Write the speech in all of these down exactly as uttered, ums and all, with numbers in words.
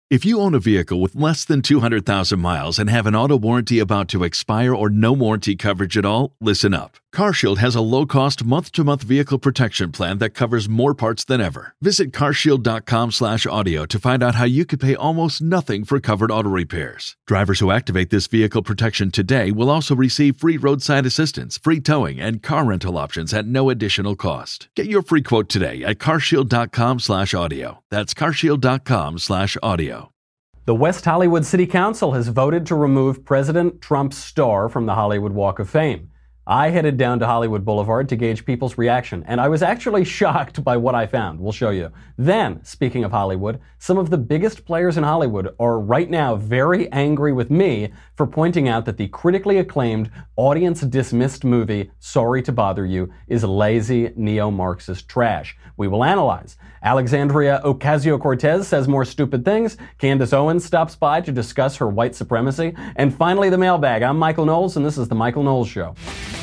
If you own a vehicle with less than two hundred thousand miles and have an auto warranty about to expire or no warranty coverage at all, listen up. CarShield has a low-cost month-to-month vehicle protection plan that covers more parts than ever. Visit carshield.com slash audio to find out how you could pay almost nothing for covered auto repairs. Drivers who activate this vehicle protection today will also receive free roadside assistance, free towing, and car rental options at no additional cost. Get your free quote today at carshield.com slash audio. That's carshield.com slash audio. The West Hollywood City Council has voted to remove President Trump's star from the Hollywood Walk of Fame. I headed down to Hollywood Boulevard to gauge people's reaction, and I was actually shocked by what I found. We'll show you. Then, speaking of Hollywood, some of the biggest players in Hollywood are right now very angry with me for pointing out that the critically acclaimed, audience-dismissed movie, Sorry to Bother You, is lazy neo-Marxist trash. We will analyze. Alexandria Ocasio-Cortez says more stupid things. Candace Owens stops by to discuss her white supremacy. And finally, the mailbag. I'm Michael Knowles, and this is The Michael Knowles Show.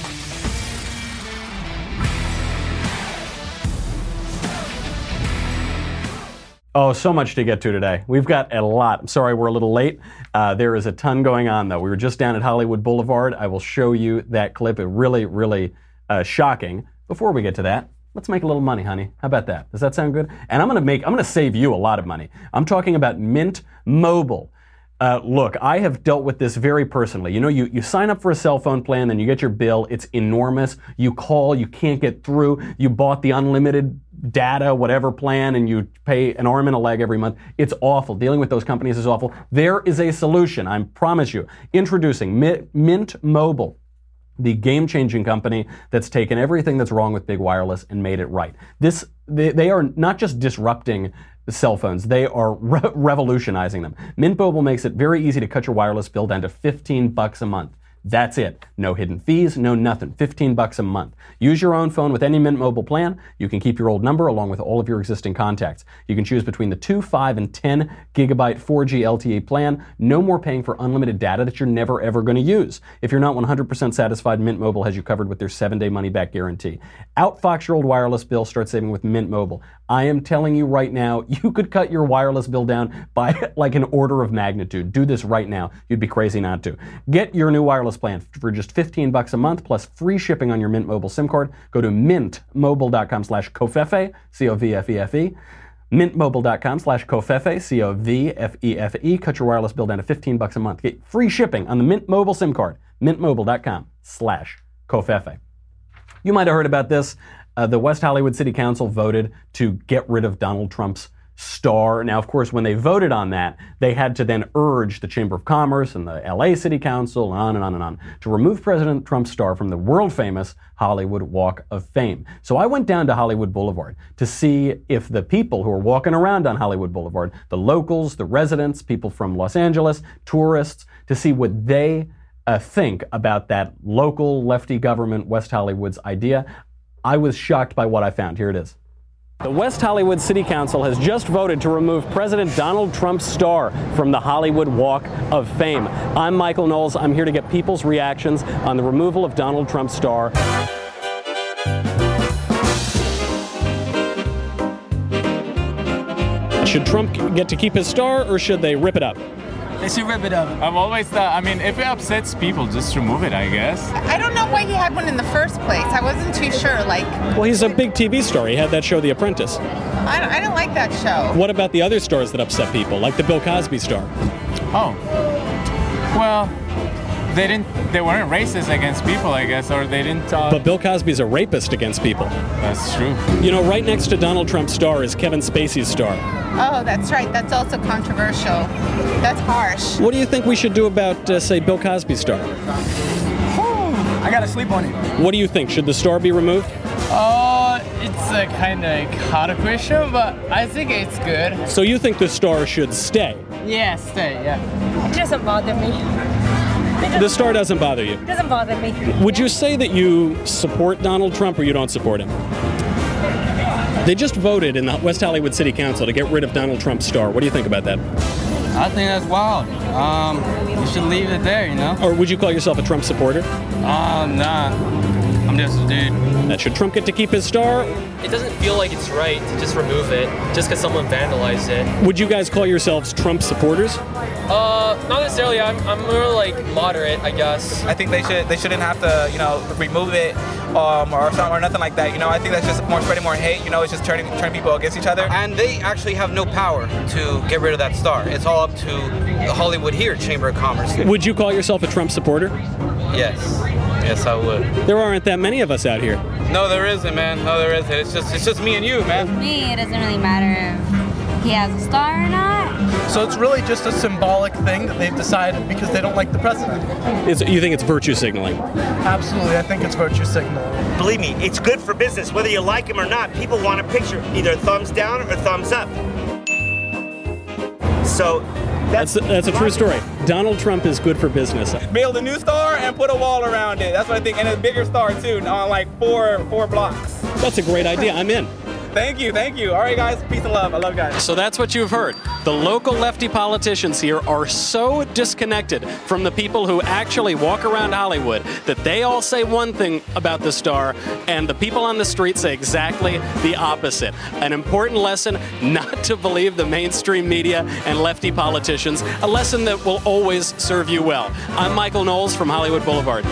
Oh, so much to get to today. We've got a lot. I'm sorry we're a little late. Uh, there is a ton going on, though. We were just down at Hollywood Boulevard. I will show you that clip. It really, really uh, shocking. Before we get to that, let's make a little money, honey. How about that? Does that sound good? And I'm going to make, I'm going to save you a lot of money. I'm talking about Mint Mobile. Uh, look, I have dealt with this very personally. You know, you, you sign up for a cell phone plan, then you get your bill. It's enormous. You call, you can't get through. You bought the unlimited data, whatever plan, and you pay an arm and a leg every month. It's awful. Dealing with those companies is awful. There is a solution, I promise you. Introducing Mint Mobile, the game-changing company that's taken everything that's wrong with big wireless and made it right. This, they, they are not just disrupting the cell phones, they are re- revolutionizing them. Mint Mobile makes it very easy to cut your wireless bill down to fifteen bucks a month. That's it. No hidden fees, no nothing. fifteen bucks a month. Use your own phone with any Mint Mobile plan. You can keep your old number along with all of your existing contacts. You can choose between the two, five, and ten gigabyte four G L T E plan. No more paying for unlimited data that you're never ever going to use. If you're not one hundred percent satisfied, Mint Mobile has you covered with their seven-day money-back guarantee. Outfox your old wireless bill. Start saving with Mint Mobile. I am telling you right now, you could cut your wireless bill down by like an order of magnitude. Do this right now. You'd be crazy not to. Get your new wireless plan for just fifteen bucks a month plus free shipping on your Mint Mobile SIM card. Go to mintmobile.com slash covfefe, C O V F E F E. mintmobile.com slash covfefe, C O V F E F E. Cut your wireless bill down to fifteen bucks a month. Get free shipping on the Mint Mobile SIM card. mintmobile.com slash covfefe. You might have heard about this. Uh, the West Hollywood City Council voted to get rid of Donald Trump's star. Now, of course, when they voted on that, they had to then urge the Chamber of Commerce and the L A City Council, and on and on and on, to remove President Trump's star from the world-famous Hollywood Walk of Fame. So I went down to Hollywood Boulevard to see if the people who are walking around on Hollywood Boulevard, the locals, the residents, people from Los Angeles, tourists, to see what they uh, think about that local lefty government, West Hollywood's idea. I was shocked by what I found. Here it is. The West Hollywood City Council has just voted to remove President Donald Trump's star from the Hollywood Walk of Fame. I'm Michael Knowles. I'm here to get people's reactions on the removal of Donald Trump's star. Should Trump get to keep his star, or should they rip it up? They should rip it up. I've always thought, I mean, if it upsets people, just remove it, I guess. I don't know why he had one in the first place. I wasn't too sure, like... Well, he's a big T V star. He had that show, The Apprentice. I don't, I don't like that show. What about the other stars that upset people, like the Bill Cosby star? Oh. Well, they didn't, they weren't racist against people, I guess, or they didn't... Uh... But Bill Cosby's a rapist against people. That's true. You know, right next to Donald Trump's star is Kevin Spacey's star. Oh, that's right. That's also controversial. That's harsh. What do you think we should do about, uh, say, Bill Cosby's star? I gotta sleep on it. What do you think? Should the star be removed? Uh, it's a kind of hard question, but I think it's good. So you think the star should stay? Yeah, stay, yeah. It doesn't bother me. The star doesn't bother you? It doesn't bother me. Would you say that you support Donald Trump or you don't support him? They just voted in the West Hollywood City Council to get rid of Donald Trump's star. What do you think about that? I think that's wild. Um, you should leave it there, you know? Or would you call yourself a Trump supporter? Um, nah. I'm just a dude. That should Trump get to keep his star? It doesn't feel like it's right to just remove it just because someone vandalized it. Would you guys call yourselves Trump supporters? Uh, not necessarily. I'm, I'm more like moderate, I guess. I think they should they shouldn't have to, you know, remove it um, or something or nothing like that. You know, I think that's just more spreading more hate. You know, it's just turning turning people against each other. And they actually have no power to get rid of that star. It's all up to the Hollywood here Chamber of Commerce. Would you call yourself a Trump supporter? Yes. Yes, I would. There aren't that many of us out here. No, there isn't, man. No, there isn't. It's just it's just me and you, man. For me, it doesn't really matter if he has a star or not. So it's really just a symbolic thing that they've decided because they don't like the president. Is, you think it's virtue signaling? Absolutely, I think it's virtue signaling. Believe me, it's good for business. Whether you like him or not, people want a picture, either thumbs down or thumbs up. So that's that's, that's a true story. Donald Trump is good for business. Build a new star and put a wall around it. That's what I think, and a bigger star too, on like four four blocks. That's a great idea. I'm in. Thank you, thank you. All right, guys, peace and love. I love you guys. So that's what you've heard. The local lefty politicians here are so disconnected from the people who actually walk around Hollywood that they all say one thing about the star, and the people on the street say exactly the opposite. An important lesson not to believe the mainstream media and lefty politicians, a lesson that will always serve you well. I'm Michael Knowles from Hollywood Boulevard.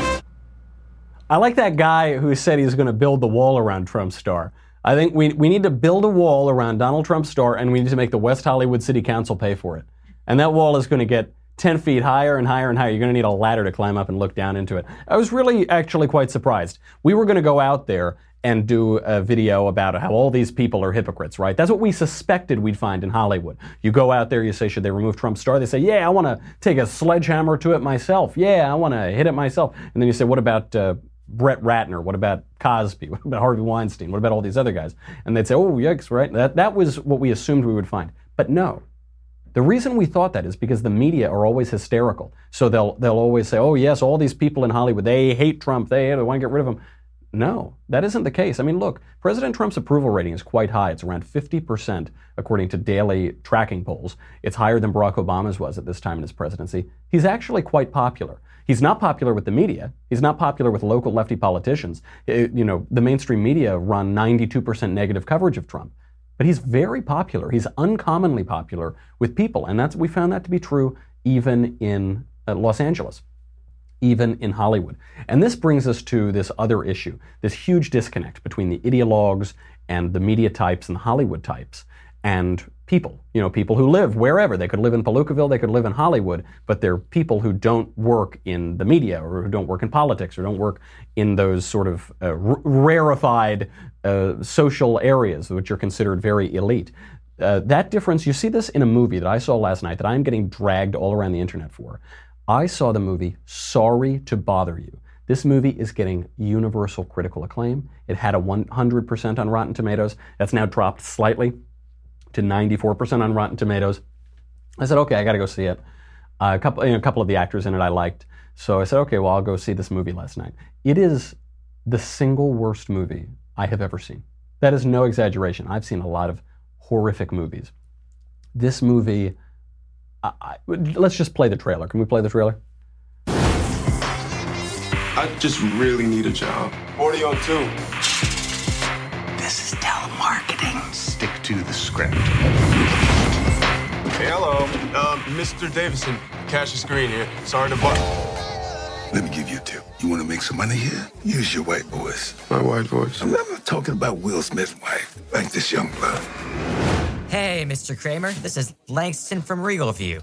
I like that guy who said he's going to build the wall around Trump's star. I think we, we need to build a wall around Donald Trump's star, and we need to make the West Hollywood City Council pay for it. And that wall is going to get ten feet higher and higher and higher. You're going to need a ladder to climb up and look down into it. I was really actually quite surprised. We were going to go out there and do a video about how all these people are hypocrites, right? That's what we suspected we'd find in Hollywood. You go out there, you say, should they remove Trump's star? They say, yeah, I want to take a sledgehammer to it myself. Yeah, I want to hit it myself. And then you say, what about uh, Brett Ratner? What about Cosby? What about Harvey Weinstein? What about all these other guys? And they'd say, oh, yikes, right? That, that was what we assumed we would find. But no. The reason we thought that is because the media are always hysterical. So they'll they'll always say, oh, yes, all these people in Hollywood, they hate Trump. They, they want to get rid of him. No, that isn't the case. I mean, look, President Trump's approval rating is quite high. It's around fifty percent, according to daily tracking polls. It's higher than Barack Obama's was at this time in his presidency. He's actually quite popular. He's not popular with the media. He's not popular with local lefty politicians. It, you know, the mainstream media run ninety-two percent negative coverage of Trump. But he's very popular. He's uncommonly popular with people. And that's we found that to be true even in uh, Los Angeles, even in Hollywood. And this brings us to this other issue, this huge disconnect between the ideologues and the media types and the Hollywood types and people, you know, people who live wherever. They could live in Palookaville, they could live in Hollywood, but they're people who don't work in the media or who don't work in politics or don't work in those sort of uh, r- rarefied uh, social areas which are considered very elite. Uh, that difference, you see this in a movie that I saw last night that I'm getting dragged all around the internet for. I saw the movie Sorry to Bother You. This movie is getting universal critical acclaim. It had a one hundred percent on Rotten Tomatoes. That's now dropped slightly to ninety-four percent on Rotten Tomatoes. I said, okay, I got to go see it. Uh, a couple, you know, a couple of the actors in it I liked. So I said, okay, well, I'll go see this movie last night. It is the single worst movie I have ever seen. That is no exaggeration. I've seen a lot of horrific movies. This movie, I, I, let's just play the trailer. Can we play the trailer? I just really need a job. forty oh two. This is telemarketing. Stick to the script. Hey, hello. Um, Mister Davison, Cassius Green here. Sorry to bother. Let me give you a tip. You want to make some money here? Use your white voice. My white voice? I'm not talking about Will Smith's wife, like this young blood. Hey, Mister Kramer. This is Langston from Regal View.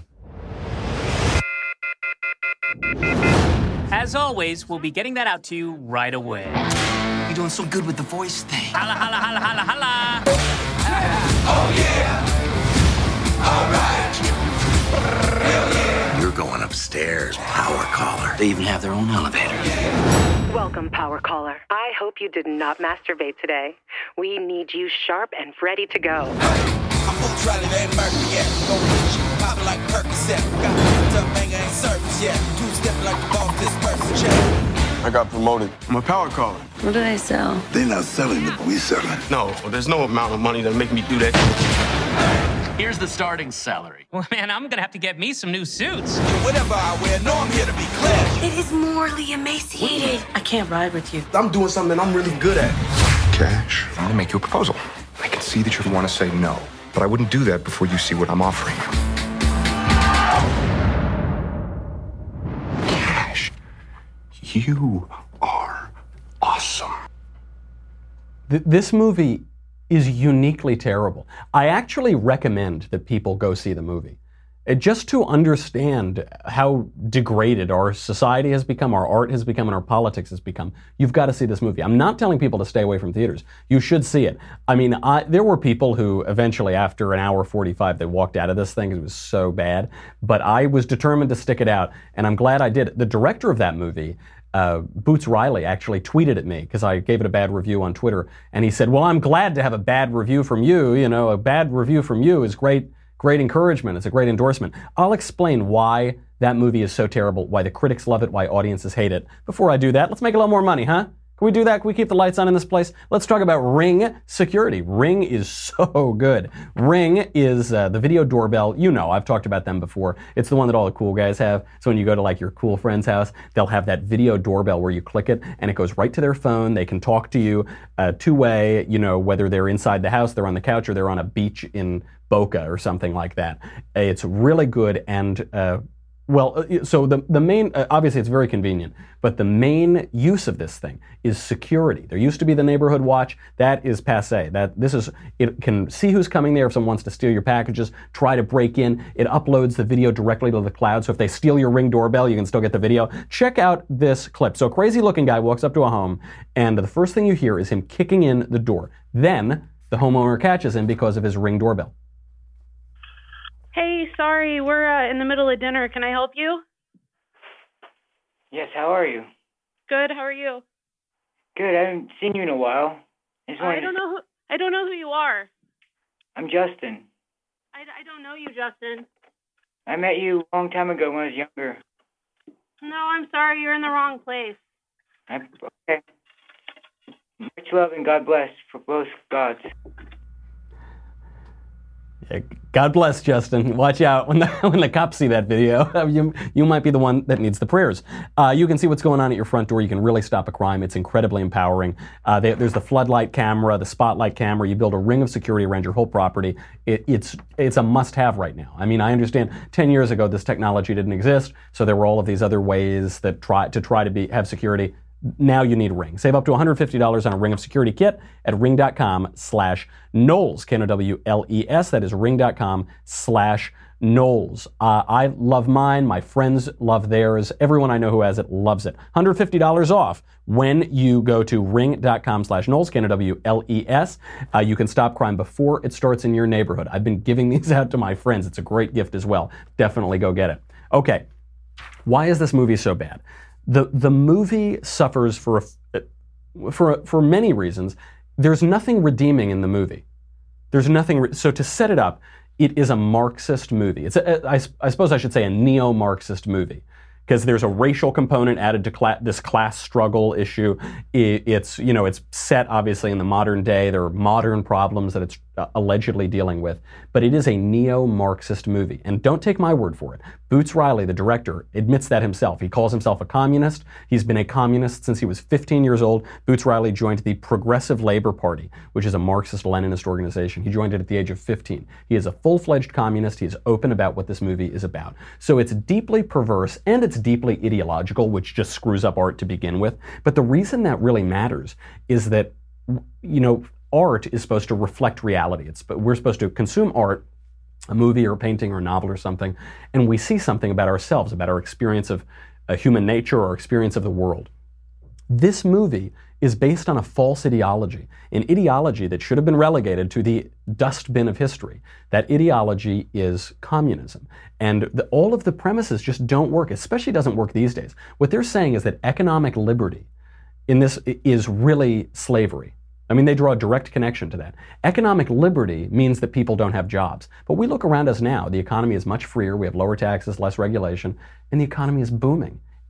As always, we'll be getting that out to you right away. You're doing so good with the voice thing. Holla, holla, holla, holla, holla. Oh, yeah. All right. Hell yeah. You're going upstairs, Power Caller. They even have their own elevator. Welcome, Power Caller. I hope you did not masturbate today. We need you sharp and ready to go. I'm full trolley, they Murphy, yeah. Go with you, pop like Percocet. Got the banger ain't service yet. Two step like the boss, this person check. I got promoted. I'm a power caller. What do they sell? They're not selling it, but we selling. No, there's no amount of money that make me do that. Here's the starting salary. Well, man, I'm gonna have to get me some new suits. Whatever I wear, no, I'm here to be classy. It is morally emaciated. I can't ride with you. I'm doing something I'm really good at. Cash, I'm gonna make you a proposal. I can see that you want to say no, but I wouldn't do that before you see what I'm offering you. Cash, you are awesome. Th- this movie is uniquely terrible. I actually recommend that people go see the movie. It, just to understand how degraded our society has become, our art has become, and our politics has become, you've got to see this movie. I'm not telling people to stay away from theaters. You should see it. I mean, I, there were people who eventually, after an hour forty-five, they walked out of this thing because it was so bad. But I was determined to stick it out, and I'm glad I did. The director of that movie, Uh, Boots Riley, actually tweeted at me because I gave it a bad review on Twitter, and he said, well, I'm glad to have a bad review from you. You know, a bad review from you is great, great encouragement. It's a great endorsement. I'll explain why that movie is so terrible, why the critics love it, why audiences hate it. Before I do that, let's make a little more money, huh? Can we do that? Can we keep the lights on in this place? Let's talk about Ring security. Ring is so good. Ring is uh, the video doorbell. You know, I've talked about them before. It's the one that all the cool guys have. So when you go to like your cool friend's house, they'll have that video doorbell where you click it and it goes right to their phone. They can talk to you uh, two-way, you know, whether they're inside the house, they're on the couch, or they're on a beach in Boca or something like that. It's really good and uh, Well, so the the main, uh, obviously it's very convenient, but the main use of this thing is security. There used to be the neighborhood watch. That is passé. That this is, it can see who's coming there if someone wants to steal your packages, try to break in. It uploads the video directly to the cloud, so if they steal your Ring doorbell, you can still get the video. Check out this clip. So a crazy looking guy walks up to a home, and the first thing you hear is him kicking in the door. Then the homeowner catches him because of his Ring doorbell. Hey, sorry, we're uh, in the middle of dinner. Can I help you? Yes, how are you? Good, how are you? Good, I haven't seen you in a while. I, just I don't know who I don't know who you are. I'm Justin. I, I don't know you, Justin. I met you a long time ago when I was younger. No, I'm sorry, you're in the wrong place. I, okay. Much love and God bless for both gods. Yeah, God bless, Justin. Watch out when the when the cops see that video. You you might be the one that needs the prayers. Uh, you can see what's going on at your front door. You can really stop a crime. It's incredibly empowering. Uh, they, there's the floodlight camera, the spotlight camera. You build a ring of security around your whole property. It, it's it's a must-have right now. I mean, I understand ten years ago this technology didn't exist, so there were all of these other ways that try to try to be have security. Now you need Ring. Save up to one hundred fifty dollars on a Ring of Security kit at ring.com slash Knowles, K N O W L E S. That is ring.com slash Knowles. Uh, I love mine. My friends love theirs. Everyone I know who has it loves it. one hundred fifty dollars off when you go to ring.com slash Knowles, K N O W L E S. Uh, you can stop crime before it starts in your neighborhood. I've been giving these out to my friends. It's a great gift as well. Definitely go get it. Okay. Why is this movie so bad? The the movie suffers for a, for for many reasons. There's nothing redeeming in the movie. There's nothing. Re- so to set it up, it is a Marxist movie. It's a, I, I suppose I should say a neo-Marxist movie, because there's a racial component added to cla- this class struggle issue. It, it's you know it's set obviously in the modern day. There are modern problems that it's uh, allegedly dealing with, but it is a neo-Marxist movie. And don't take my word for it. Boots Riley, the director, admits that himself. He calls himself a communist. He's been a communist since he was fifteen years old. Boots Riley joined the Progressive Labor Party, which is a Marxist-Leninist organization. He joined it at the age of fifteen. He is a full-fledged communist. He is open about what this movie is about. So it's deeply perverse and it's deeply ideological, which just screws up art to begin with. But the reason that really matters is that, you know, art is supposed to reflect reality. It's, we're supposed to consume art, a movie or a painting or a novel or something, and we see something about ourselves, about our experience of uh, human nature or experience of the world. This movie is based on a false ideology, an ideology that should have been relegated to the dustbin of history. That ideology is communism. And the, all of the premises just don't work, especially doesn't work these days. What they're saying is that economic liberty in this is really slavery. I mean, they draw a direct connection to that. Economic liberty means that people don't have jobs. But we look around us now. The economy is much freer. We have lower taxes, less regulation, and the economy is booming.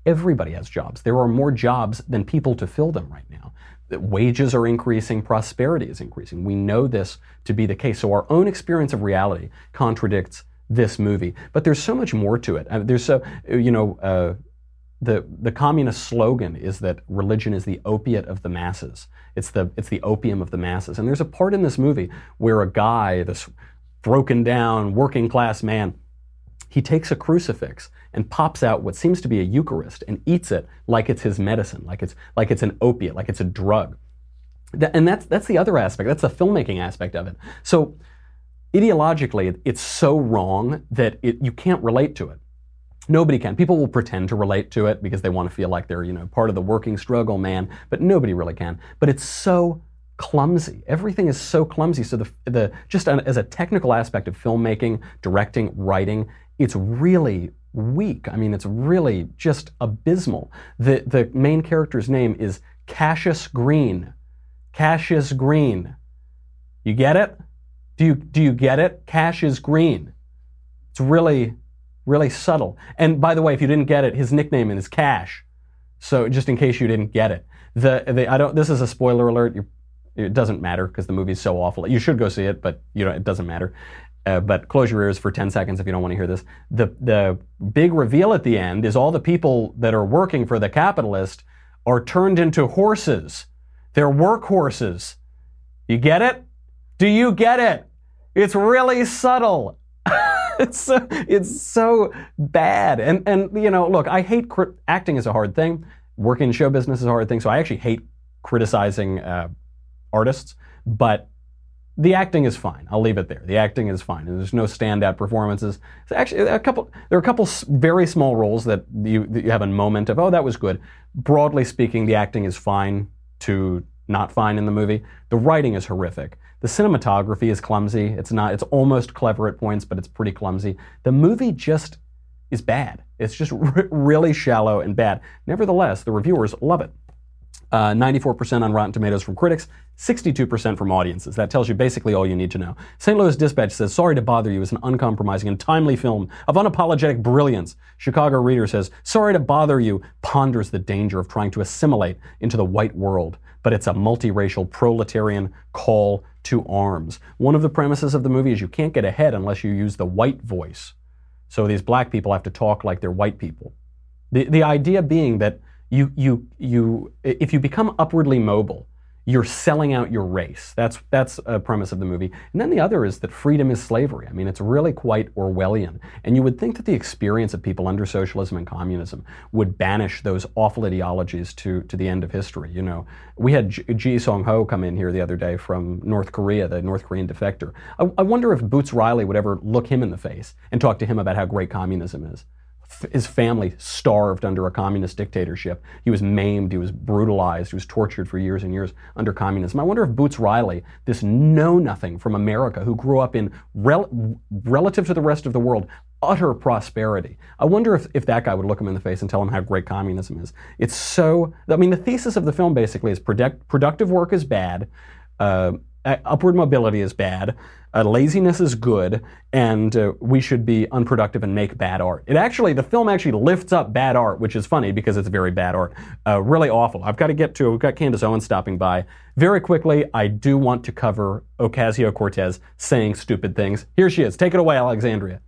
Everybody has jobs. There are more jobs than people to fill them right now. The wages are increasing, prosperity is increasing. We know this to be the case. So our own experience of reality contradicts this movie. But there's so much more to it. I mean, there's so, you know, uh, the the communist slogan is that religion is the opiate of the masses. It's the it's the opium of the masses. And there's a part in this movie where a guy, this broken down working class man, he takes a crucifix and pops out what seems to be a Eucharist and eats it like it's his medicine, like it's like it's an opiate, like it's a drug. That, and that's that's the other aspect. That's the filmmaking aspect of it. So ideologically, it's so wrong that it, you can't relate to it. Nobody can. People will pretend to relate to it because they want to feel like they're, you know, part of the working struggle, man. But nobody really can. But it's so clumsy. Everything is so clumsy. So the the just as a technical aspect of filmmaking, directing, writing, it's really weak. I mean, it's really just abysmal. The the main character's name is Cassius Green. Cassius Green. You get it? Do you do you get it? Cassius Green. It's really really subtle. And by the way, if you didn't get it, his nickname is Cash. So just in case you didn't get it, the, the I don't. This is a spoiler alert. You're, it doesn't matter because the movie's so awful. You should go see it, but you know it doesn't matter. Uh, but close your ears for ten seconds if you don't want to hear this. The the big reveal at the end is all the people that are working for the capitalist are turned into horses. They're workhorses. You get it? Do you get it? It's really subtle. It's so, it's so bad. And, and you know, look, I hate, crit- acting is a hard thing. Working in show business is a hard thing. So I actually hate criticizing uh, artists, but the acting is fine. I'll leave it there. The acting is fine. There's no standout performances. It's actually, a couple, there are a couple very small roles that you, that you have a moment of, oh, that was good. Broadly speaking, the acting is fine to not fine in the movie. The writing is horrific. The cinematography is clumsy. It's not, it's almost clever at points, but it's pretty clumsy. The movie just is bad. It's just r- really shallow and bad. Nevertheless, the reviewers love it. Uh, ninety-four percent on Rotten Tomatoes from critics, sixty-two percent from audiences. That tells you basically all you need to know. Saint Louis Dispatch says, sorry to bother you is an uncompromising and timely film of unapologetic brilliance. Chicago Reader says, sorry to bother you ponders the danger of trying to assimilate into the white world, but it's a multiracial proletarian call to arms. One of the premises of the movie is you can't get ahead unless you use the white voice. So these black people have to talk like they're white people. The the idea being that you you you if you become upwardly mobile, you're selling out your race. That's that's a premise of the movie. And then the other is that freedom is slavery. I mean, it's really quite Orwellian. And you would think that the experience of people under socialism and communism would banish those awful ideologies to, to the end of history. You know, we had Ji Ji Song-ho come in here the other day from North Korea, the North Korean defector. I, I wonder if Boots Riley would ever look him in the face and talk to him about how great communism is. His family starved under a communist dictatorship. He was maimed, he was brutalized, he was tortured for years and years under communism. I wonder if Boots Riley, this know-nothing from America who grew up in, rel relative to the rest of the world, utter prosperity. I wonder if, if that guy would look him in the face and tell him how great communism is. It's so, I mean, the thesis of the film basically is product, productive work is bad, uh, upward mobility is bad, uh, laziness is good, and uh, we should be unproductive and make bad art. It actually, the film actually lifts up bad art, which is funny because it's very bad art. Uh, really awful. I've got to get to, we've got Candace Owens stopping by. Very quickly, I do want to cover Ocasio-Cortez saying stupid things. Here she is. Take it away, Alexandria.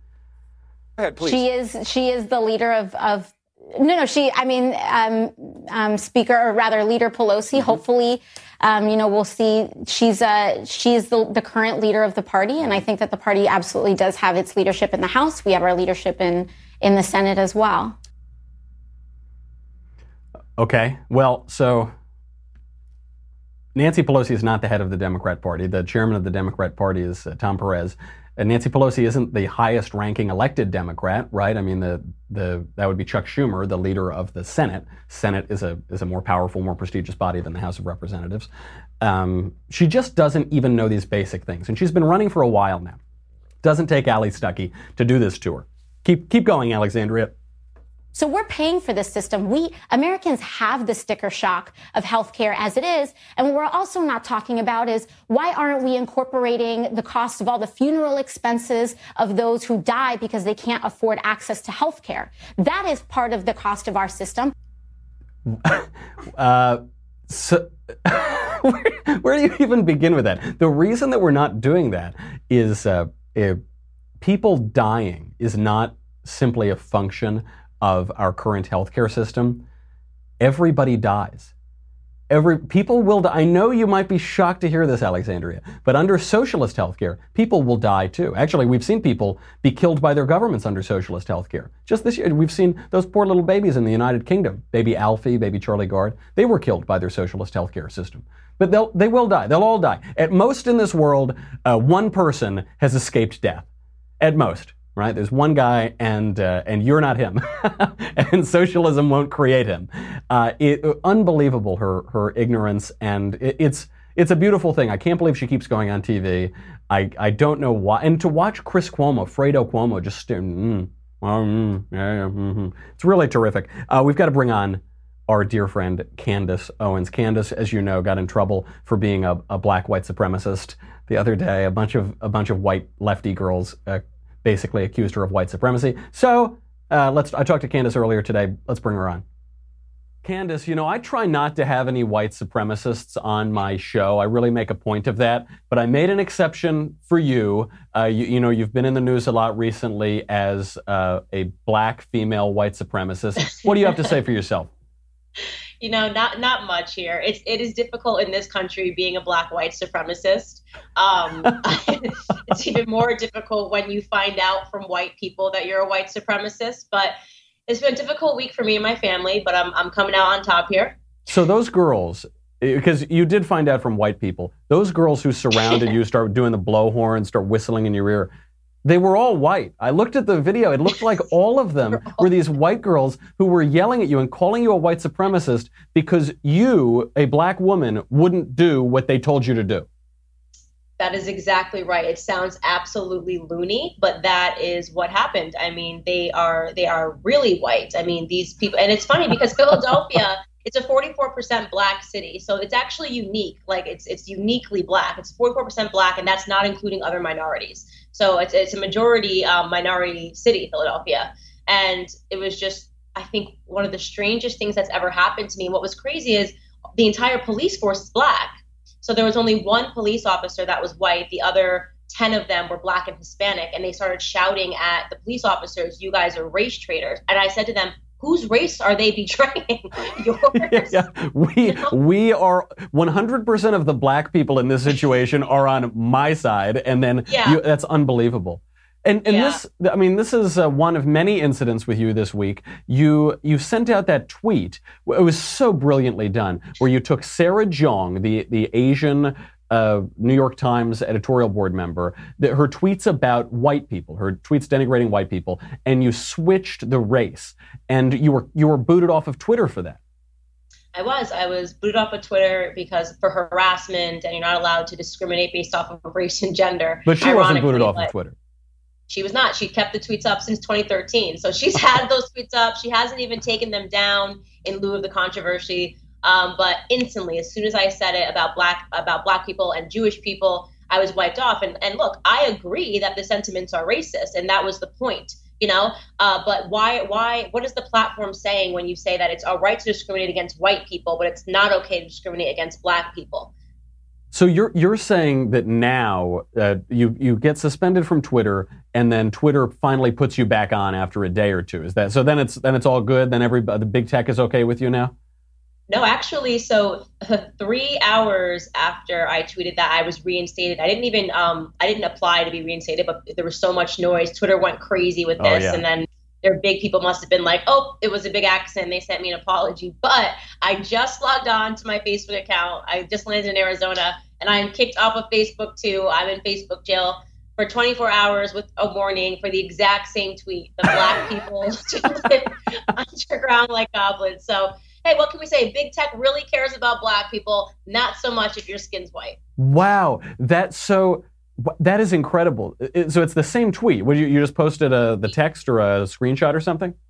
Go ahead, please. She is, she is the leader of, of no, no, she, I mean, um, um, Speaker, or rather Leader Pelosi, mm-hmm. hopefully, Um, you know, we'll see. She's uh, she's the, the current leader of the party, and I think that the party absolutely does have its leadership in the House. We have our leadership in in the Senate as well. Okay, well, so Nancy Pelosi is not the head of the Democrat Party. The chairman of the Democrat Party is uh, Tom Perez. And Nancy Pelosi isn't the highest-ranking elected Democrat, right? I mean, the the that would be Chuck Schumer, the leader of the Senate. Senate is a is a more powerful, more prestigious body than the House of Representatives. Um, she just doesn't even know these basic things, and she's been running for a while now. Doesn't take Allie Stuckey to do this to her. Keep keep going, Alexandria. So we're paying for this system. We Americans have the sticker shock of healthcare as it is. And what we're also not talking about is why aren't we incorporating the cost of all the funeral expenses of those who die because they can't afford access to healthcare? That is part of the cost of our system. uh, so where, where do you even begin with that? The reason that we're not doing that is uh, uh, people dying is not simply a function of our current healthcare system. Everybody dies. Every people will die. I know you might be shocked to hear this, Alexandria, but under socialist healthcare, people will die too. Actually, we've seen people be killed by their governments under socialist healthcare. Just this year, we've seen those poor little babies in the United Kingdom, baby Alfie, baby Charlie Gard. They were killed by their socialist healthcare system. But they'll they will die. They'll all die. At most in this world, uh, one person has escaped death. At most. Right? There's one guy, and uh, and you're not him, and socialism won't create him. Uh, it, unbelievable her her ignorance, and it, it's it's a beautiful thing. I can't believe she keeps going on T V. I I don't know why. And to watch Chris Cuomo, Fredo Cuomo, just mm, mm, yeah, yeah, mm-hmm. It's really terrific. Uh, we've got to bring on our dear friend Candace Owens. Candace, as you know, got in trouble for being a, a black white supremacist the other day. A bunch of a bunch of white lefty girls. Uh, basically accused her of white supremacy. So uh, let's. I talked to Candace earlier today. Let's bring her on. Candace, you know, I try not to have any white supremacists on my show. I really make a point of that. But I made an exception for you. Uh, you, you know, you've been in the news a lot recently as uh, a black female white supremacist. What do you have to say for yourself? You know, not not much here. It's it is difficult in this country being a black white supremacist. Um, it's even more difficult when you find out from white people that you're a white supremacist. But it's been a difficult week for me and my family. But I'm I'm coming out on top here. So those girls, because you did find out from white people, those girls who surrounded you, start doing the blowhorn, start whistling in your ear. They were all white. I looked at the video. It looked like all of them were these white girls who were yelling at you and calling you a white supremacist because you, a black woman, wouldn't do what they told you to do. That is exactly right. It sounds absolutely loony, but that is what happened. I mean, they are they are really white. I mean, these people, and it's funny because Philadelphia, it's a forty-four percent black city. So it's actually unique. Like it's it's uniquely black. It's forty-four percent black, and that's not including other minorities. So it's it's a majority um, minority city, Philadelphia. And it was just, I think, one of the strangest things that's ever happened to me. What was crazy is the entire police force is black. So there was only one police officer that was white. The other ten of them were black and Hispanic. And they started shouting at the police officers, "You guys are race traitors." And I said to them, whose race are they betraying? Yours? Yeah, yeah. We you know? we are one hundred percent of the black people in this situation are on my side, and then yeah. you, that's unbelievable. And and yeah. this, I mean, this is uh, one of many incidents with you this week. You you sent out that tweet. It was so brilliantly done, where you took Sarah Jeong, the the Asian Uh, New York Times editorial board member, that her tweets about white people, her tweets denigrating white people, and you switched the race, and you were you were booted off of Twitter for that. I was. I was booted off of Twitter because for harassment, and you're not allowed to discriminate based off of race and gender. But she wasn't booted off of Twitter. She was not. She kept the tweets up since twenty thirteen. So she's had those tweets up. She hasn't even taken them down in lieu of the controversy. Um, but instantly, as soon as I said it about black about black people and Jewish people, I was wiped off. And, and look, I agree that the sentiments are racist, and that was the point, you know. Uh, but why? Why? What is the platform saying when you say that it's all right to discriminate against white people, but it's not okay to discriminate against black people? So you're you're saying that now uh, you you get suspended from Twitter, and then Twitter finally puts you back on after a day or two. Is that so? Then it's then it's all good. Then every the big tech is okay with you now. No, actually, so three hours after I tweeted that, I was reinstated. I didn't even, um, I didn't apply to be reinstated, but there was so much noise. Twitter went crazy with this. Oh, yeah. And then their big people must have been like, oh, it was a big accident. They sent me an apology. But I just logged on to my Facebook account. I just landed in Arizona, and I'm kicked off of Facebook too. I'm in Facebook jail for twenty-four hours with a warning for the exact same tweet. The black people live underground like goblins. So, hey, what can we say? Big tech really cares about black people, not so much if your skin's white. Wow, that's so. That is incredible. So it's the same tweet. Would you you just posted a, the text or a screenshot or something?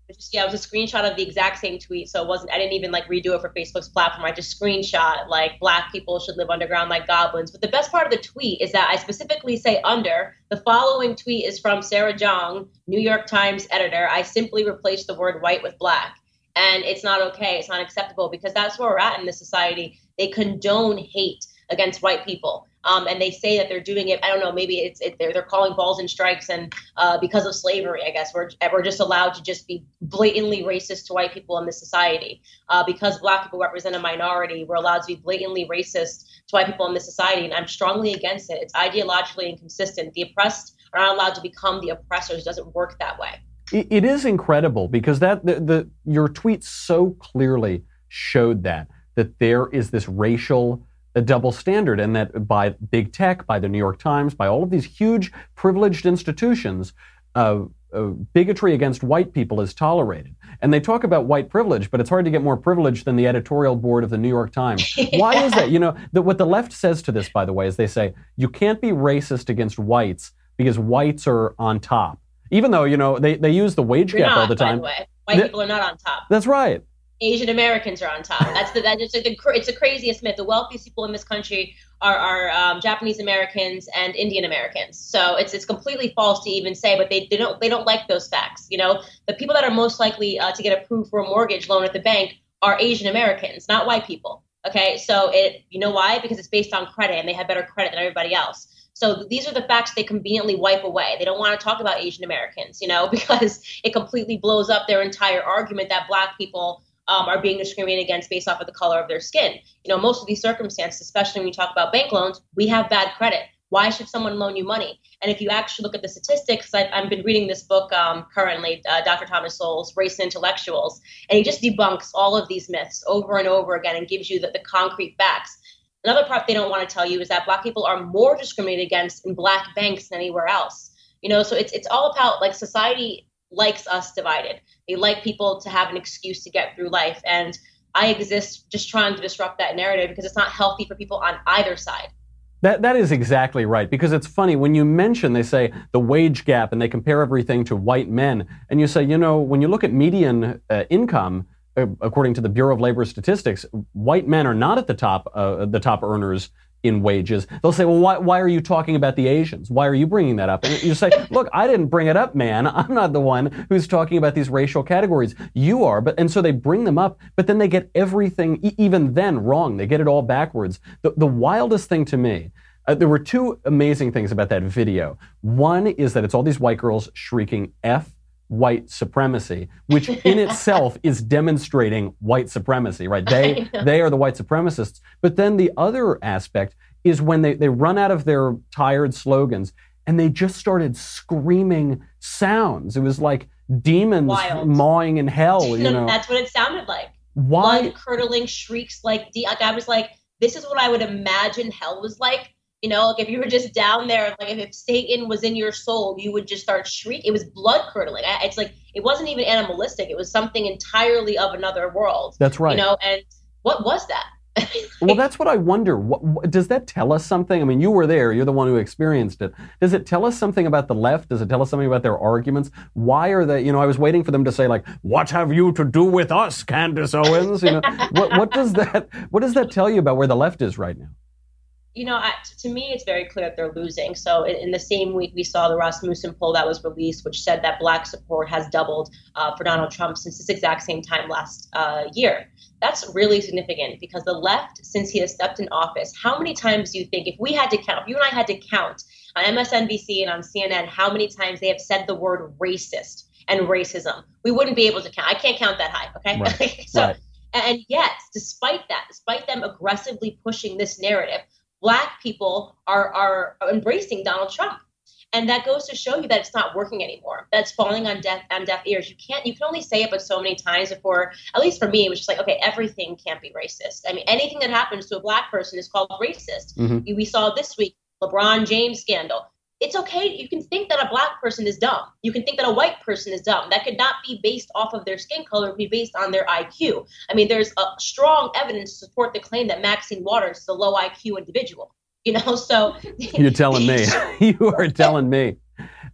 Just, yeah, it was a screenshot of the exact same tweet. So it wasn't, I didn't even like redo it for Facebook's platform. I just screenshot like black people should live underground like goblins. But the best part of the tweet is that I specifically say under. The following tweet is from Sarah Jong, New York Times editor. I simply replaced the word white with black. And it's not okay. It's not acceptable because that's where we're at in this society. They condone hate against white people. Um, and they say that they're doing it. I don't know. Maybe it's it, they're they're calling balls and strikes, and uh, because of slavery, I guess we're we're just allowed to just be blatantly racist to white people in this society. Uh, because black people represent a minority, we're allowed to be blatantly racist to white people in this society, and I'm strongly against it. It's ideologically inconsistent. The oppressed are not allowed to become the oppressors. It doesn't work that way. It, it is incredible because that the, the your tweet so clearly showed that that there is this racial a double standard, and that by big tech, by the New York Times, by all of these huge privileged institutions, uh, uh, bigotry against white people is tolerated. And they talk about white privilege, but it's hard to get more privilege than the editorial board of the New York Times. Why is that? You know, the, what the left says to this, by the way, is they say, you can't be racist against whites because whites are on top. Even though, you know, they, they use the wage You're gap not, all the time. By the way. White they, people are not on top. That's right. Asian Americans are on top. That's the that's just like the it's the craziest myth. The wealthiest people in this country are are um, Japanese Americans and Indian Americans. So it's it's completely false to even say, but they, they don't they don't like those facts. You know, the people that are most likely uh, to get approved for a mortgage loan at the bank are Asian Americans, not white people. Okay, so it you know why? Because it's based on credit, and they have better credit than everybody else. So these are the facts they conveniently wipe away. They don't want to talk about Asian Americans, you know, because it completely blows up their entire argument that black people Um, are being discriminated against based off of the color of their skin. You know, most of these circumstances, especially when you talk about bank loans, we have bad credit. Why should someone loan you money? And if you actually look at the statistics, I've, I've been reading this book um, currently, uh, Doctor Thomas Sowell's Race and Intellectuals, and he just debunks all of these myths over and over again and gives you the, the concrete facts. Another part they don't want to tell you is that black people are more discriminated against in black banks than anywhere else. You know, so it's it's all about like society likes us divided. They like people to have an excuse to get through life. And I exist just trying to disrupt that narrative because it's not healthy for people on either side. That That is exactly right. Because it's funny, when you mention, they say, the wage gap, and they compare everything to white men. And you say, you know, when you look at median uh, income, uh, according to the Bureau of Labor Statistics, white men are not at the top, uh, the top earners in wages. They'll say, well, why, why are you talking about the Asians? Why are you bringing that up? And you say, look, I didn't bring it up, man. I'm not the one who's talking about these racial categories. You are. But and so they bring them up, but then they get everything, e- even then, wrong. They get it all backwards. The, the wildest thing to me, uh, there were two amazing things about that video. One is that it's all these white girls shrieking F white supremacy, which in itself is demonstrating white supremacy, right? They they are the white supremacists. But then the other aspect is when they, they run out of their tired slogans and they just started screaming sounds. It was like demons Wild. mawing in hell, you know. That's what it sounded like. Why? Blood-curdling shrieks like, de- like I was like, this is what I would imagine hell was like. You know, like if you were just down there, like if, if Satan was in your soul, you would just start shrieking. It was blood curdling. It's like, it wasn't even animalistic. It was something entirely of another world. That's right. You know, and what was that? Well, that's what I wonder. What, what, does that tell us something? I mean, you were there. You're the one who experienced it. Does it tell us something about the left? Does it tell us something about their arguments? Why are they, you know, I was waiting for them to say like, what have you to do with us, Candace Owens? You know, what, what does that, what does that tell you about where the left is right now? You know, to me, it's very clear that they're losing. So in the same week, we saw the Rasmussen poll that was released, which said that black support has doubled uh, for Donald Trump since this exact same time last uh, year. That's really significant because the left, since he has stepped in office, how many times do you think, if we had to count, if you and I had to count on M S N B C and on C N N, how many times they have said the word racist and racism, we wouldn't be able to count. I can't count that high, okay? Right. so, right. And yet, despite that, despite them aggressively pushing this narrative, black people are are embracing Donald Trump. And that goes to show you that it's not working anymore. That's falling on deaf on deaf ears. You can't you can only say it but so many times before, at least for me, it was just like, okay, everything can't be racist. I mean, anything that happens to a black person is called racist. Mm-hmm. We saw this week, LeBron James scandal. It's okay. You can think that a black person is dumb. You can think that a white person is dumb. That could not be based off of their skin color, it would be based on their I Q. I mean, there's a strong evidence to support the claim that Maxine Waters is a low I Q individual. You know, so you're telling me. You are telling me.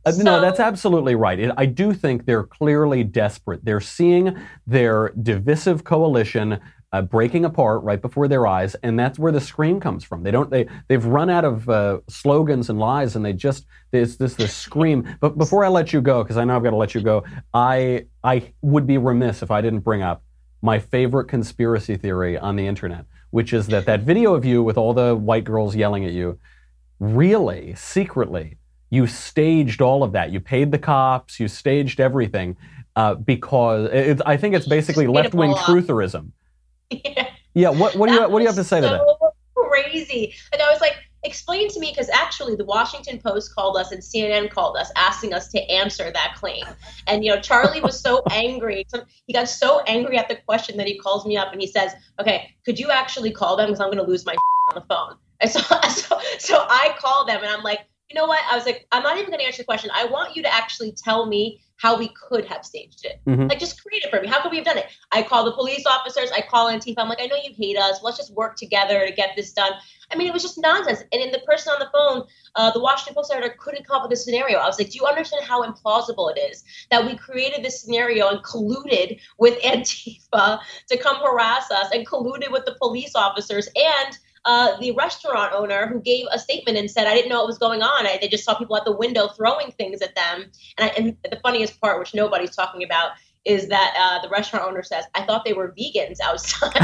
Uh, So- no, that's absolutely right. It, I do think they're clearly desperate. They're seeing their divisive coalition uh, breaking apart right before their eyes, and that's where the scream comes from. They don't. They they've run out of uh, slogans and lies, and they just there's this this scream. But before I let you go, because I know I've got to let you go, I I would be remiss if I didn't bring up my favorite conspiracy theory on the internet, which is that that video of you with all the white girls yelling at you, really secretly, you staged all of that. You paid the cops. You staged everything uh, because it, I think it's basically left-wing trutherism. Yeah. Yeah. What what do you what do you have to say so to that? Crazy. And I was like, explain to me, because actually the Washington Post called us and C N N called us asking us to answer that claim. And, you know, Charlie was so angry. So he got so angry at the question that he calls me up and he says, okay, could you actually call them? Because I'm going to lose my on the phone. And so, so, so I call them and I'm like, you know what? I was like, I'm not even going to answer the question. I want you to actually tell me how we could have staged it. Mhm. Like, just create it for me. How could we have done it? I call the police officers. I call Antifa. I'm like, I know you hate us. Let's just work together to get this done. I mean, it was just nonsense. And in the person on the phone, uh, the Washington Post editor couldn't come up with a scenario. I was like, do you understand how implausible it is that we created this scenario and colluded with Antifa to come harass us and colluded with the police officers and Uh, the restaurant owner who gave a statement and said, I didn't know what was going on. I, they just saw people at the window throwing things at them. And, I, and the funniest part, which nobody's talking about, is that uh, the restaurant owner says, I thought they were vegans outside.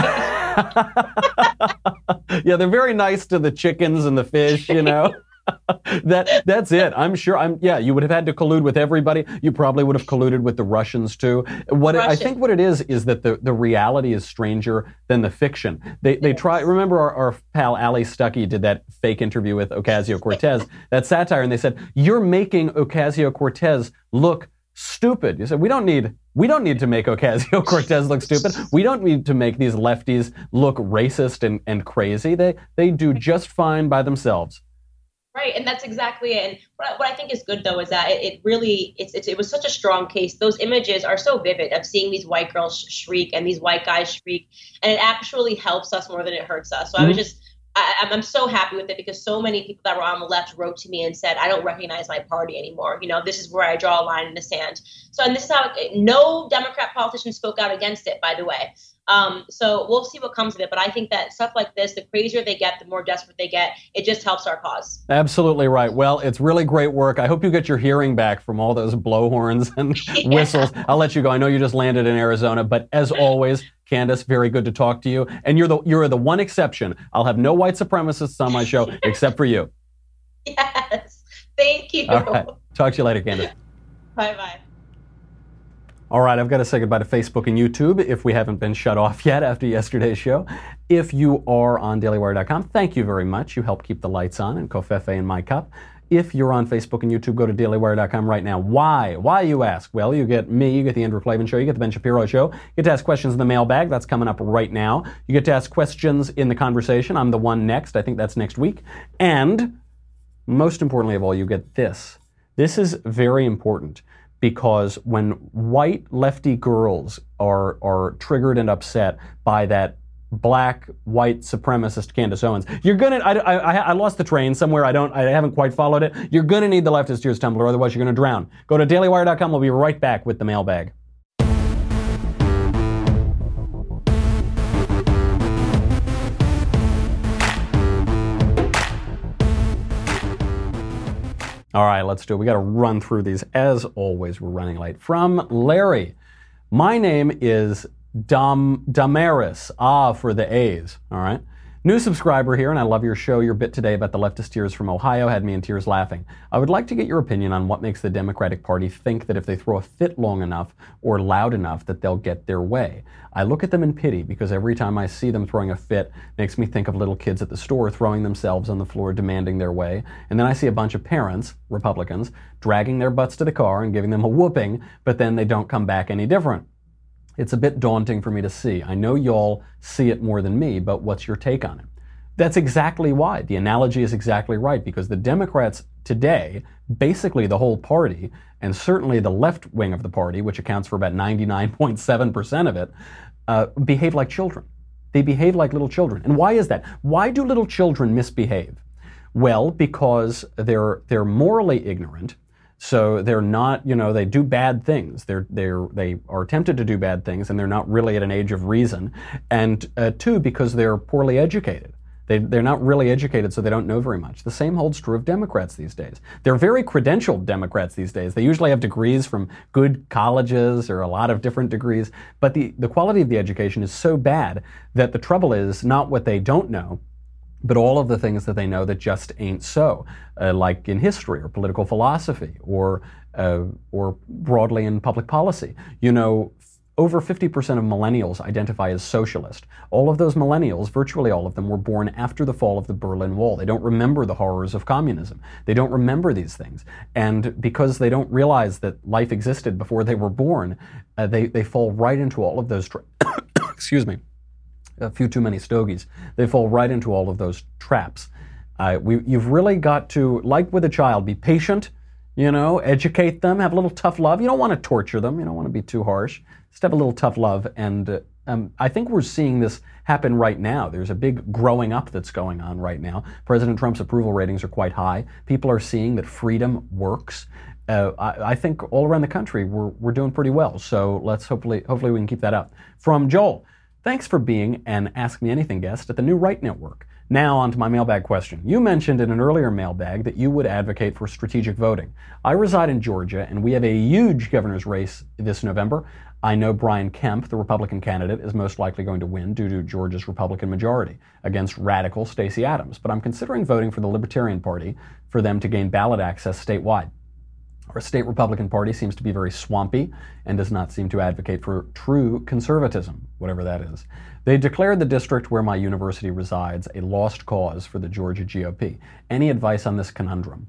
Yeah, they're very nice to the chickens and the fish, you know. that that's it. I'm sure. I'm yeah. You would have had to collude with everybody. You probably would have colluded with the Russians too. What it, I think what it is is that the, the reality is stranger than the fiction. They they try. Remember our, our pal Ali Stuckey did that fake interview with Ocasio-Cortez, that satire, and they said you're making Ocasio-Cortez look stupid. You said we don't need we don't need to make Ocasio-Cortez look stupid. We don't need to make these lefties look racist and, and crazy. They they do just fine by themselves. Right, and that's exactly it. And what I, what I think is good, though, is that it, it really, it's, it's, it was such a strong case. Those images are so vivid of seeing these white girls shriek and these white guys shriek, and it actually helps us more than it hurts us. So mm-hmm. I was just, I, I'm so happy with it because so many people that were on the left wrote to me and said, I don't recognize my party anymore. You know, this is where I draw a line in the sand. So, and this is how, it, no Democrat politician spoke out against it, by the way. Um, so we'll see what comes of it. But I think that stuff like this, the crazier they get, the more desperate they get. It just helps our cause. Absolutely right. Well, it's really great work. I hope you get your hearing back from all those blowhorns and yeah. whistles. I'll let you go. I know you just landed in Arizona. But as always, Candace, very good to talk to you. And you're the you're the one exception. I'll have no white supremacists on my show except for you. Yes. Thank you. All right. Talk to you later, Candace. Bye-bye. All right, I've got to say goodbye to Facebook and YouTube if we haven't been shut off yet after yesterday's show. If you are on daily wire dot com, thank you very much. You help keep the lights on and Covfefe in my cup. If you're on Facebook and YouTube, go to daily wire dot com right now. Why? Why, you ask? Well, you get me, you get the Andrew Klavan Show, you get the Ben Shapiro Show. You get to ask questions in the mailbag. That's coming up right now. You get to ask questions in the conversation. I'm the one next. I think that's next week. And most importantly of all, you get this. This is very important. Because when white lefty girls are are triggered and upset by that black white supremacist Candace Owens, you're gonna. I, I, I lost the train somewhere. I don't. I haven't quite followed it. You're gonna need the leftist tears tumbler, otherwise you're gonna drown. Go to daily wire dot com. We'll be right back with the mailbag. All right, let's do it. We got to run through these. As always, we're running late. From Larry, my name is Dam Damaris. Ah, for the A's. All right. New subscriber here, and I love your show. Your bit today about the leftist tears from Ohio had me in tears laughing. I would like to get your opinion on what makes the Democratic Party think that if they throw a fit long enough or loud enough that they'll get their way. I look at them in pity because every time I see them throwing a fit, it makes me think of little kids at the store throwing themselves on the floor demanding their way. And then I see a bunch of parents, Republicans, dragging their butts to the car and giving them a whooping, but then they don't come back any different. It's a bit daunting for me to see. I know y'all see it more than me, but what's your take on it? That's exactly why. The analogy is exactly right, because the Democrats today, basically the whole party, and certainly the left wing of the party, which accounts for about ninety-nine point seven percent of it, uh, behave like children. They behave like little children. And why is that? Why do little children misbehave? Well, because they're they're morally ignorant. So they're not, you know, they do bad things. They're, they're, they are tempted to do bad things, and they're not really at an age of reason. And uh, two, because they're poorly educated. They, they're not really educated, so they don't know very much. The same holds true of Democrats these days. They're very credentialed Democrats these days. They usually have degrees from good colleges or a lot of different degrees, but the, the quality of the education is so bad that the trouble is not what they don't know, but all of the things that they know that just ain't so, uh, like in history or political philosophy or uh, or broadly in public policy. You know, over fifty percent of millennials identify as socialist. All of those millennials, virtually all of them, were born after the fall of the Berlin Wall. They don't remember the horrors of communism. They don't remember these things. And because they don't realize that life existed before they were born, uh, they, they fall right into all of those, tra- excuse me, a few too many stogies. They fall right into all of those traps. Uh, we, you've really got to, like with a child, be patient, you know, educate them, have a little tough love. You don't want to torture them. You don't want to be too harsh. Just have a little tough love. And uh, um, I think we're seeing this happen right now. There's a big growing up that's going on right now. President Trump's approval ratings are quite high. People are seeing that freedom works. Uh, I, I think all around the country we're, we're doing pretty well. So let's hopefully, hopefully we can keep that up. From Joel. Thanks for being an Ask Me Anything guest at the New Right Network. Now on to my mailbag question. You mentioned in an earlier mailbag that you would advocate for strategic voting. I reside in Georgia, and we have a huge governor's race this November. I know Brian Kemp, the Republican candidate, is most likely going to win due to Georgia's Republican majority against radical Stacey Abrams. But I'm considering voting for the Libertarian Party for them to gain ballot access statewide. Our state Republican Party seems to be very swampy and does not seem to advocate for true conservatism, whatever that is. They declared the district where my university resides a lost cause for the Georgia G O P. Any advice on this conundrum?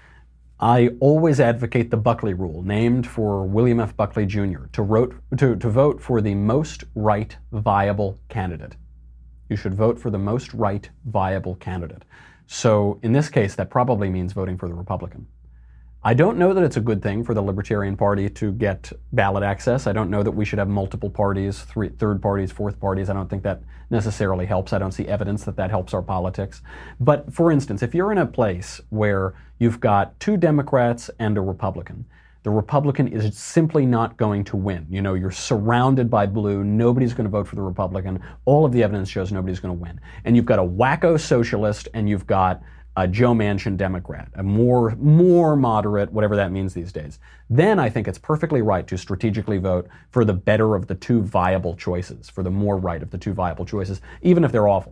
I always advocate the Buckley rule, named for William F. Buckley Junior, to, wrote, to, to vote for the most right viable candidate. You should vote for the most right viable candidate. So in this case, that probably means voting for the Republican. I don't know that it's a good thing for the Libertarian Party to get ballot access. I don't know that we should have multiple parties, three, third parties, fourth parties. I don't think that necessarily helps. I don't see evidence that that helps our politics. But for instance, if you're in a place where you've got two Democrats and a Republican, the Republican is simply not going to win. You know, you're surrounded by blue. Nobody's going to vote for the Republican. All of the evidence shows nobody's going to win. And you've got a wacko socialist, and you've got a Joe Manchin Democrat, a more, more moderate, whatever that means these days. Then I think it's perfectly right to strategically vote for the better of the two viable choices, for the more right of the two viable choices, even if they're awful.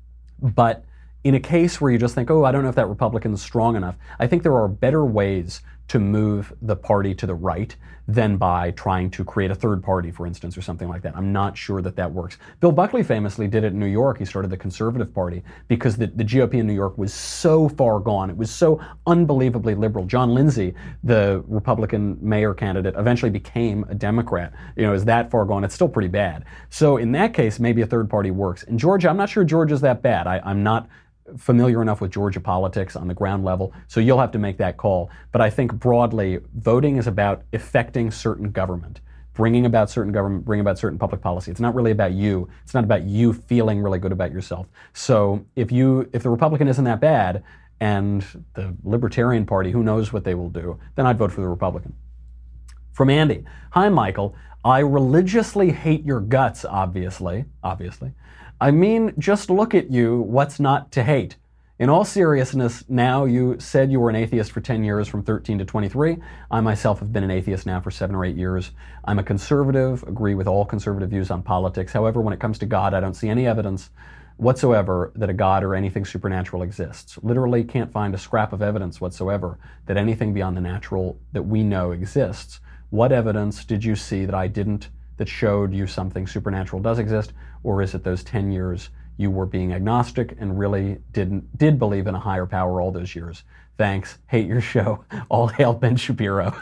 But in a case where you just think, oh, I don't know if that Republican's strong enough, I think there are better ways to move the party to the right than by trying to create a third party, for instance, or something like that. I'm not sure that that works. Bill Buckley famously did it in New York. He started the Conservative Party because the, the G O P in New York was so far gone. It was so unbelievably liberal. John Lindsay, the Republican mayor candidate, eventually became a Democrat. You know, is that far gone? It's still pretty bad. So in that case, maybe a third party works. In Georgia, I'm not sure Georgia's that bad. I, I'm not familiar enough with Georgia politics on the ground level, so you'll have to make that call. But I think broadly, voting is about effecting certain government, bringing about certain government, bringing about certain public policy. It's not really about you. It's not about you feeling really good about yourself. So if you, if the Republican isn't that bad, and the Libertarian Party, who knows what they will do, then I'd vote for the Republican. From Andy. Hi, Michael. I religiously hate your guts, obviously, obviously. I mean, just look at you, what's not to hate? In all seriousness, now you said you were an atheist for ten years from thirteen to twenty-three. I myself have been an atheist now for seven or eight years. I'm a conservative, agree with all conservative views on politics. However, when it comes to God, I don't see any evidence whatsoever that a God or anything supernatural exists. Literally can't find a scrap of evidence whatsoever that anything beyond the natural that we know exists. What evidence did you see that I didn't, that showed you something supernatural does exist? Or is it those ten years you were being agnostic and really didn't did believe in a higher power all those years? Thanks. Hate your show. All hail Ben Shapiro.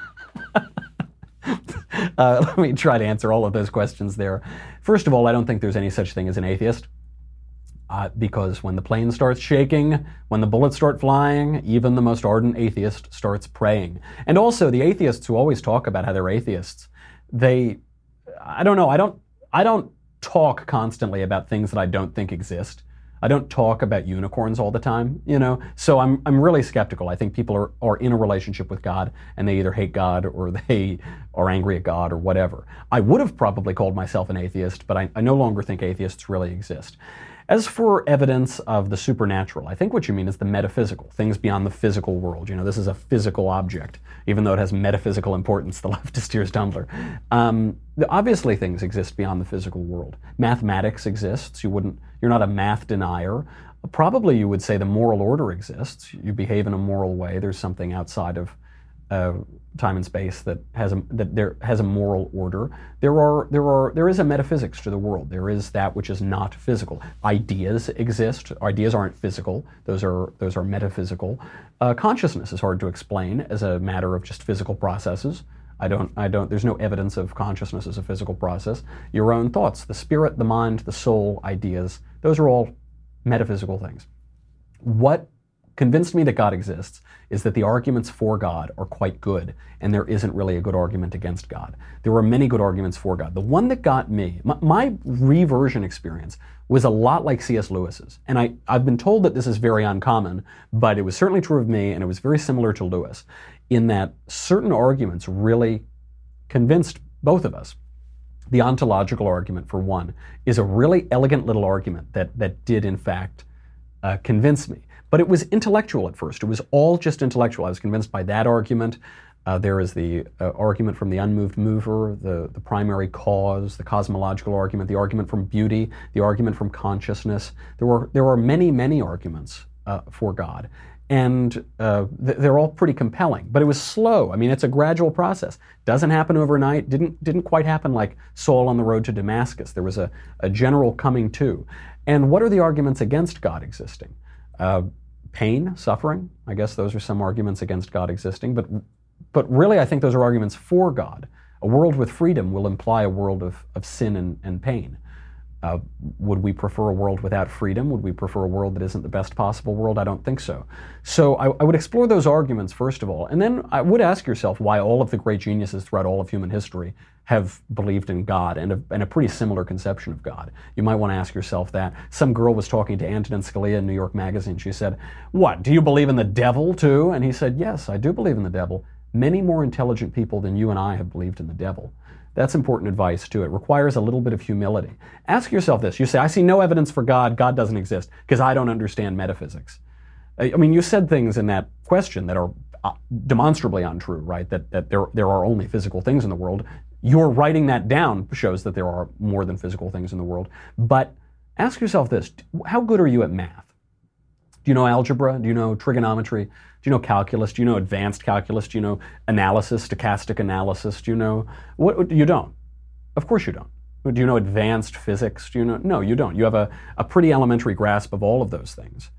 uh, let me try to answer all of those questions there. First of all, I don't think there's any such thing as an atheist. Uh, because when the plane starts shaking, when the bullets start flying, even the most ardent atheist starts praying. And also, the atheists who always talk about how they're atheists, they, I don't know, I don't, I don't talk constantly about things that I don't think exist. I don't talk about unicorns all the time, you know, so I'm I'm really skeptical. I think people are, are in a relationship with God, and they either hate God or they are angry at God or whatever. I would have probably called myself an atheist, but I, I no longer think atheists really exist. As for evidence of the supernatural, I think what you mean is the metaphysical, things beyond the physical world. You know, this is a physical object, even though it has metaphysical importance, the leftist Piers Dundler. Um, obviously things exist beyond the physical world. Mathematics exists. You wouldn't, you're not a math denier. Probably you would say the moral order exists. You behave in a moral way. There's something outside of uh, time and space that has a that there has a moral order. There are there are there is a metaphysics to the world. There is that which is not physical. Ideas exist. Ideas aren't physical. Those are those are metaphysical. Uh, consciousness is hard to explain as a matter of just physical processes. I don't I don't. There's no evidence of consciousness as a physical process. Your own thoughts, the spirit, the mind, the soul, ideas. Those are all metaphysical things. What convinced me that God exists is that the arguments for God are quite good, and there isn't really a good argument against God. There are many good arguments for God. The one that got me, my, my reversion experience was a lot like C S Lewis's, and I, I've been told that this is very uncommon, but it was certainly true of me, and it was very similar to Lewis, in that certain arguments really convinced both of us. The ontological argument, for one, is a really elegant little argument that, that did, in fact, uh, convince me. But it was intellectual at first. It was all just intellectual. I was convinced by that argument. Uh, there is the uh, argument from the unmoved mover, the, the primary cause, the cosmological argument, the argument from beauty, the argument from consciousness. There were there are many, many arguments uh, for God. And uh, th- they're all pretty compelling. But it was slow. I mean, it's a gradual process. Doesn't happen overnight. Didn't didn't quite happen like Saul on the road to Damascus. There was a, a general coming to. And what are the arguments against God existing? Uh, pain, suffering. I guess those are some arguments against God existing. But but really, I think those are arguments for God. A world with freedom will imply a world of, of sin and, and pain. Uh, would we prefer a world without freedom? Would we prefer a world that isn't the best possible world? I don't think so. So I, I would explore those arguments first of all, and then I would ask yourself why all of the great geniuses throughout all of human history have believed in God and a, and a pretty similar conception of God. You might want to ask yourself that. Some girl was talking to Antonin Scalia in New York Magazine. She said, "What, do you believe in the devil too?" And he said, "Yes, I do believe in the devil. Many more intelligent people than you and I have believed in the devil." That's important advice, too. It requires a little bit of humility. Ask yourself this. You say, I see no evidence for God. God doesn't exist because I don't understand metaphysics. I mean, you said things in that question that are demonstrably untrue, right? That, that there, there are only physical things in the world. Your writing that down shows that there are more than physical things in the world. But ask yourself this. How good are you at math? Do you know algebra? Do you know trigonometry? Do you know calculus? Do you know advanced calculus? Do you know analysis, stochastic analysis? Do you know what? You don't. Of course you don't. Do you know advanced physics? Do you know? No, you don't. You have a, a pretty elementary grasp of all of those things.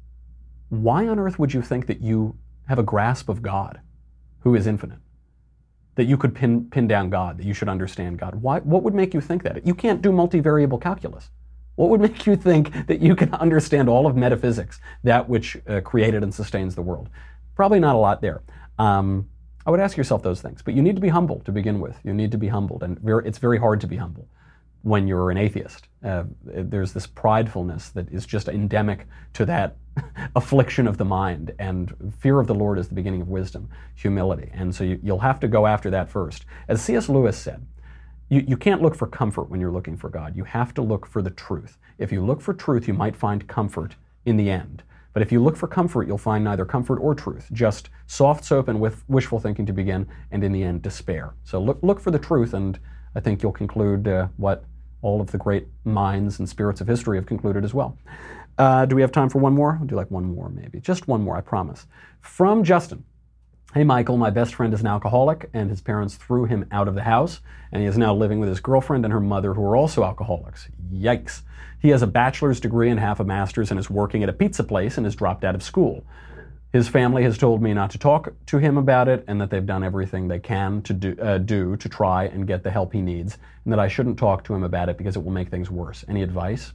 Why on earth would you think that you have a grasp of God, who is infinite? That you could pin pin down God, that you should understand God? Why? What would make you think that? You can't do multivariable calculus. What would make you think that you can understand all of metaphysics, that which uh, created and sustains the world? Probably not a lot there. Um, I would ask yourself those things, but you need to be humble to begin with. You need to be humbled, and very, it's very hard to be humble when you're an atheist. Uh, there's this pridefulness that is just endemic to that affliction of the mind, and fear of the Lord is the beginning of wisdom, humility, and so you, you'll have to go after that first. As C S Lewis said, You, you can't look for comfort when you're looking for God. You have to look for the truth. If you look for truth, you might find comfort in the end. But if you look for comfort, you'll find neither comfort or truth, just soft soap and with wishful thinking to begin, and in the end, despair. So look, look for the truth, and I think you'll conclude uh, what all of the great minds and spirits of history have concluded as well. Uh, do we have time for one more? I'll do like one more, maybe. Just one more, I promise. From Justin. Hey, Michael, my best friend is an alcoholic, and his parents threw him out of the house, and he is now living with his girlfriend and her mother, who are also alcoholics. Yikes. He has a bachelor's degree and half a master's and is working at a pizza place and has dropped out of school. His family has told me not to talk to him about it and that they've done everything they can to do, uh, do to try and get the help he needs, and that I shouldn't talk to him about it because it will make things worse. Any advice?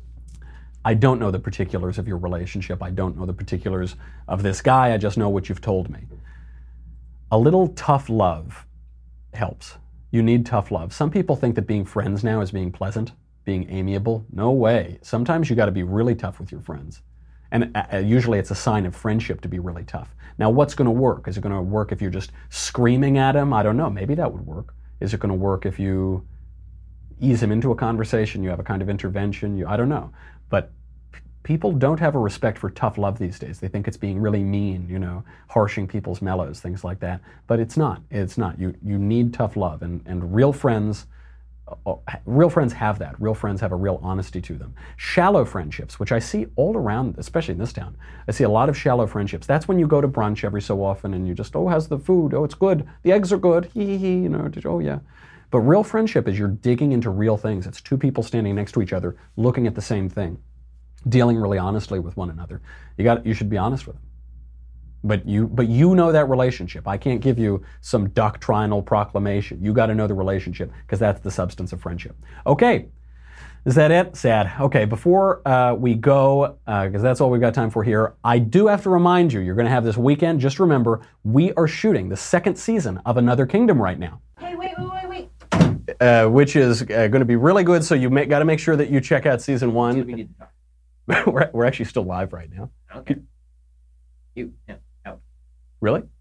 I don't know the particulars of your relationship. I don't know the particulars of this guy. I just know what you've told me. A little tough love helps. You need tough love. Some people think that being friends now is being pleasant being amiable. No way. Sometimes you got to be really tough with your friends. And uh, usually it's a sign of friendship to be really tough. Now, what's going to work? Is it going to work if you're just screaming at him? I don't know. Maybe that would work. Is it going to work if you ease him into a conversation, you have a kind of intervention? You, I don't know. But p- people don't have a respect for tough love these days. They think it's being really mean, you know, harshing people's mellows, things like that. But it's not. It's not. You you need tough love. And, and real friends, uh, real friends have that. Real friends have a real honesty to them. Shallow friendships, which I see all around, especially in this town. I see a lot of shallow friendships. That's when you go to brunch every so often and you just, oh, how's the food? Oh, it's good. The eggs are good. Hee hee hee. You know, oh yeah. But real friendship is you're digging into real things. It's two people standing next to each other, looking at the same thing, dealing really honestly with one another. You got, you should be honest with them. But you, but you know that relationship. I can't give you some doctrinal proclamation. You got to know the relationship because that's the substance of friendship. Okay, is that it? Sad. Okay, before uh, we go, because uh, that's all we've got time for here, I do have to remind you, you're going to have this weekend. Just remember, we are shooting the second season of Another Kingdom right now. Hey, wait, wait, wait, wait. Uh, which is uh, going to be really good. So you got to make sure that you check out season one. We need to talk. we're, we're actually still live right now. Okay. You, yeah, out. Really?